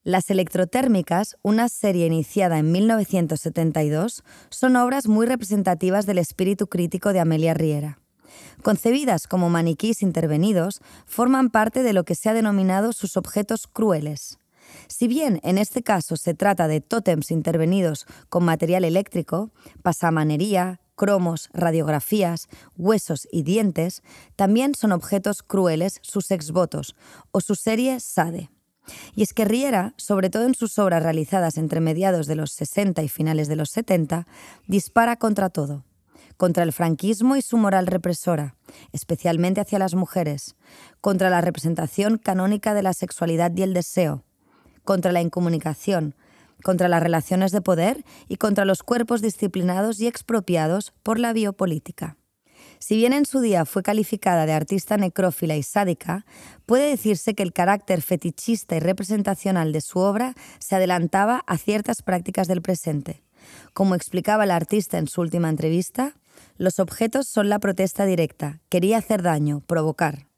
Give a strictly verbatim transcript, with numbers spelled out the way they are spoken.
Las electrotérmicas, una serie iniciada en mil novecientos setenta y dos, son obras muy representativas del espíritu crítico de Amelia Riera. Concebidas como maniquís intervenidos, forman parte de lo que se ha denominado sus objetos crueles. Si bien en este caso se trata de tótems intervenidos con material eléctrico, pasamanería, cromos, radiografías, huesos y dientes, también son objetos crueles sus exvotos o su serie Sade. Y es que Riera, sobre todo en sus obras realizadas entre mediados de los sesenta y finales de los setenta, dispara contra todo. Contra el franquismo y su moral represora, especialmente hacia las mujeres, contra la representación canónica de la sexualidad y el deseo, contra la incomunicación, contra las relaciones de poder y contra los cuerpos disciplinados y expropiados por la biopolítica. Si bien en su día fue calificada de artista necrófila y sádica, puede decirse que el carácter fetichista y representacional de su obra se adelantaba a ciertas prácticas del presente. Como explicaba el artista en su última entrevista, los objetos son la protesta directa, quería hacer daño, provocar.